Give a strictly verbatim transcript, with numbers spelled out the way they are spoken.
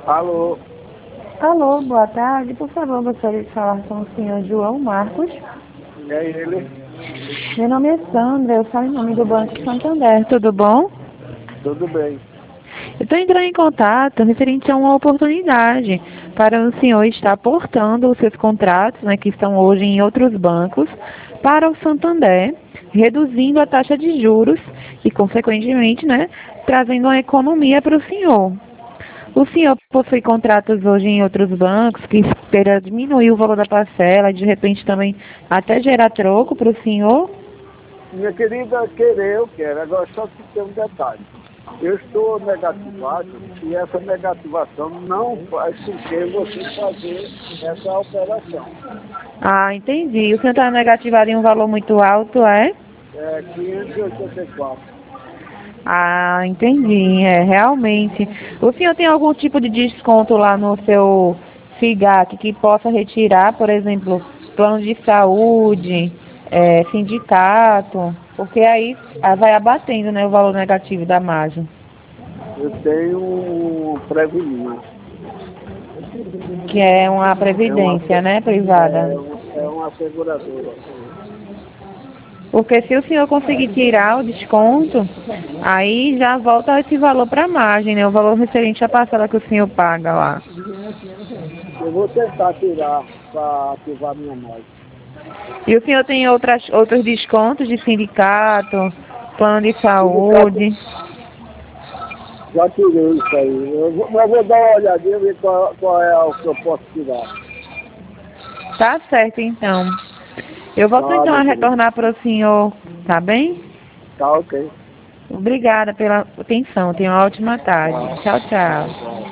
Alô? Alô, boa tarde. Por favor, gostaria de falar com o senhor João Marcos. É ele? Meu nome é Sandra, eu falo em nome do Banco Santander. Tudo bom? Tudo bem. Eu estou entrando em contato referente a uma oportunidade para o senhor estar aportando os seus contratos, né, que estão hoje em outros bancos, para o Santander, reduzindo a taxa de juros e, consequentemente, né, trazendo uma economia para o senhor. O senhor possui contratos hoje em outros bancos que espera diminuir o valor da parcela e, de repente, também até gerar troco para o senhor? Minha querida, querer eu quero. Agora só que tem um detalhe. Eu estou negativado e essa negativação não faz com que você fazer essa operação. Ah, entendi. O senhor está negativado em um valor muito alto, é? É quinhentos e oitenta e quatro. Ah, entendi. É, realmente. O senhor tem algum tipo de desconto lá no seu FIGAC que possa retirar, por exemplo, plano de saúde, é, sindicato? Porque aí ah, vai abatendo, né, o valor negativo da margem. Eu tenho um prevenir. Que é uma É uma, previdência, né, é, privada. um- é uma seguradora. Porque se o senhor conseguir tirar o desconto, aí já volta esse valor para a margem, né? O valor referente à parcela que o senhor paga lá. Eu vou tentar tirar para ativar minha margem. E o senhor tem outras, outros descontos de sindicato, plano de Sindicato, saúde? já tirei isso aí. Eu vou, mas eu vou dar uma olhadinha e ver qual, qual é o que eu posso tirar. Tá certo, então. Eu volto Tá, então a meu querido. retornar para o senhor, tá bem? Tá ok. Obrigada pela atenção. Tenha uma ótima tarde. Tá. Tchau, Tá, tchau. tá.